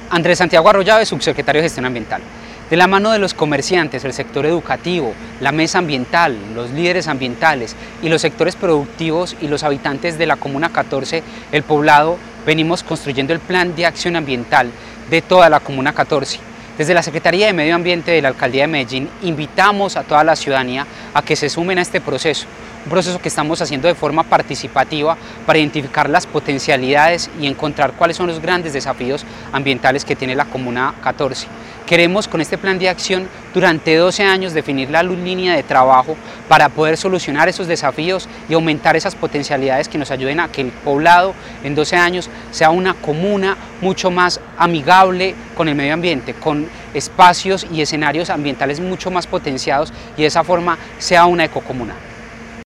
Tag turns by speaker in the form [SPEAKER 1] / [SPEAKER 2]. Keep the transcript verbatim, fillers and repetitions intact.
[SPEAKER 1] Andrés Santiago Arroyave, subsecretario de Gestión Ambiental. De la mano de los comerciantes, el sector educativo, la mesa ambiental, los líderes ambientales y los sectores productivos y los habitantes de la Comuna catorce, El Poblado, venimos construyendo el plan de acción ambiental de toda la Comuna catorce. Desde la Secretaría de Medio Ambiente de la Alcaldía de Medellín invitamos a toda la ciudadanía a que se sumen a este proceso, un proceso que estamos haciendo de forma participativa para identificar las potencialidades y encontrar cuáles son los grandes desafíos ambientales que tiene la Comuna catorce. Queremos con este plan de acción durante doce años definir la línea de trabajo para poder solucionar esos desafíos y aumentar esas potencialidades que nos ayuden a que el Poblado en doce años sea una comuna mucho más amigable con el medio ambiente, con espacios y escenarios ambientales mucho más potenciados y de esa forma sea una ecocomuna.